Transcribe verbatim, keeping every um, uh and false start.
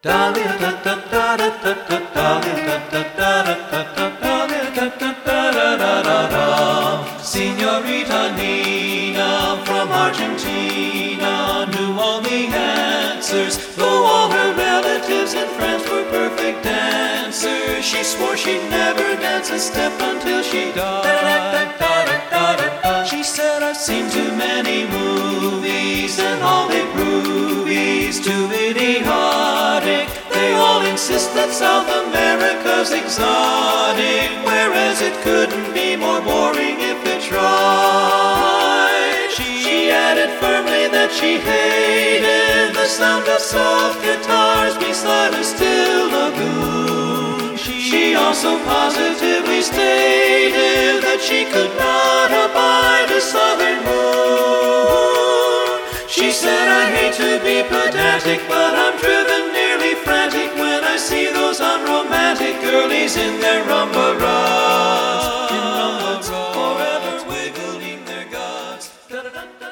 Señorita Nina from Argentina knew all the answers, though all her relatives and friends were perfect dancers. She swore she'd never dance a step until she died. She said, I've seen too many movies and all they prove is too idiotic. They all insist that South America's exotic, whereas it couldn't be more boring if it tried. She added firmly that she hated the sound of soft guitars beside a still lagoon. She also positively stated that she could not abide a southern moon. She said, I hate to be pedantic, but I'm driven nearly frantic when I see those unromantic girlies in their rumba rugs, in rumba rugs, forever wiggling their guts. Da-da-da-da.